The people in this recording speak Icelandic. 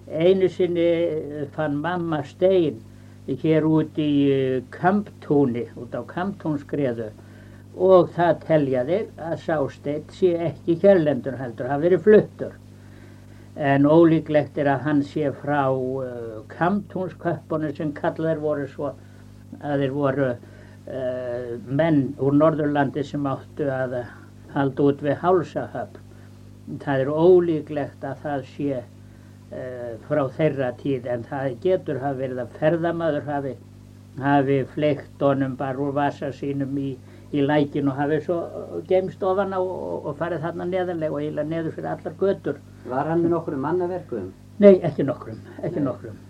Einu sinni fann mamma stein hér út í Kamptúni, út á Kamptúnskreðu og það teljaði að sá steinn sé ekki hérlendur heldur hafi verið fluttur. En ólíklegt er að hann sé frá Kamptúnsköppunum sem kallaðir voru svo að þeir voru menn úr Norðurlandi sem áttu að halda út við Hálsahöfn. Það er ólíklegt að það sé frá þeirra tíð, en það getur hafa verið að ferðamaður hafi fleygt honum bara úr vasa sínum í lækinn og hafi svo geymst ofan á og farið þarna neðarlega og eiginlega neður fyrir allar götur. Var hann með nokkrum mannaverkum? Nei, ekki nokkrum.